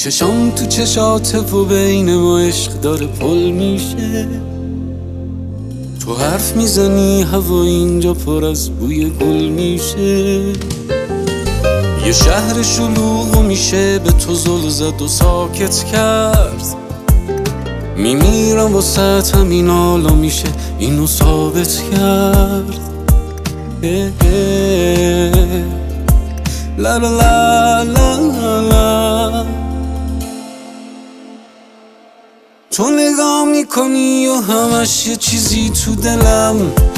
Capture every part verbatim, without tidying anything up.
چشام تو چشات و بین ما عشق داره پل میشه. تو حرف میزنی هوا اینجا پر از بوی گل میشه. یه شهر شلوغ میشه به تو زل زد و ساکت کرد. میمیرم واسه همین حالا میشه اینو ثابت کرد. اه اه لا لا لا لا لا. تو نگاه میکنی و همش یه چیزی تو دلم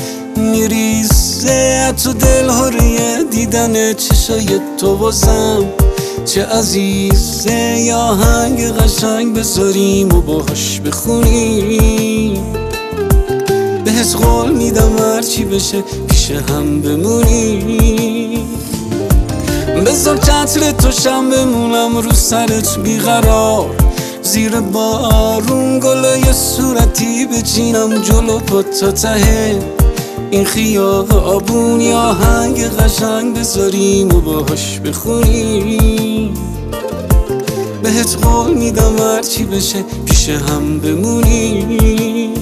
میریزه. تو دل هره دیدن چشای تو واسم چه عزیزه. یا آهنگ قشنگ بذاریم و باهاش بخونیم. بهت قول میدم هرچی بشه پیش هم بمونیم. بذار چتر تو شم بمونم رو سرت بیقرار. زیر بارون گلای صورتی بچینم جلو پا تا ته این خیابون. یا آهنگ قشنگ بذاریم و باهاش بخونیم. بهت قول میدم هرچی بشه پیش هم بمونیم.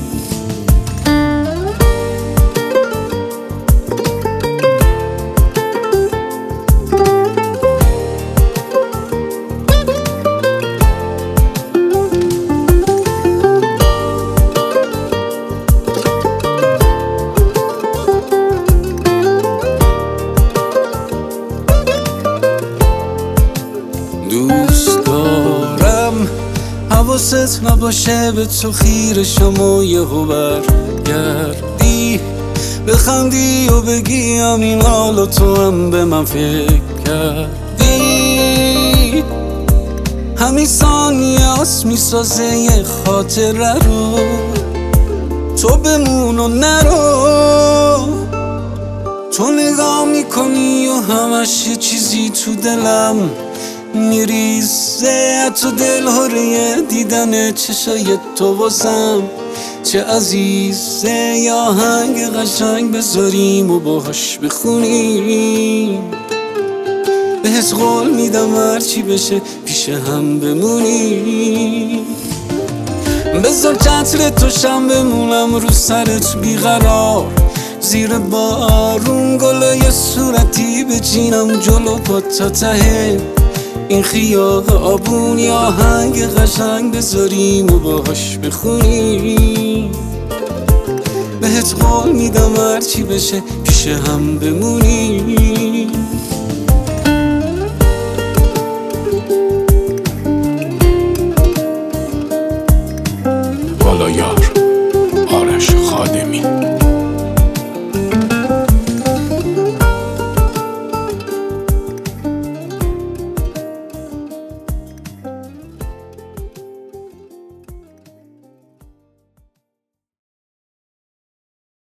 دوست دارم حواست نباشه به تو خیره شما یهو برگردی. بخندی و بگی همین حالا تو هم به من فکر کردی. همین ثانیه هست میسازه یه خاطره رو. تو بمون و نرو. تو نگاه میکنی و همش یه چیزی تو دلم میریزه. تو دل هره دیدن چشای تو واسم چه عزیزه. یا آهنگ قشنگ بذاریم و باهاش بخونیم. بهت قول میدم هرچی بشه پیش هم بمونیم. بذار چتر تو شم بمونم رو سرت بیقرار. زیر بارون گلای صورتی بچینم جلو پا تا ته این خیابون. یا آهنگ قشنگ بذاریم و باهاش بخونیم. بهت قول میدم هرچی بشه پیش هم بمونیم. والایار آرش خادمی.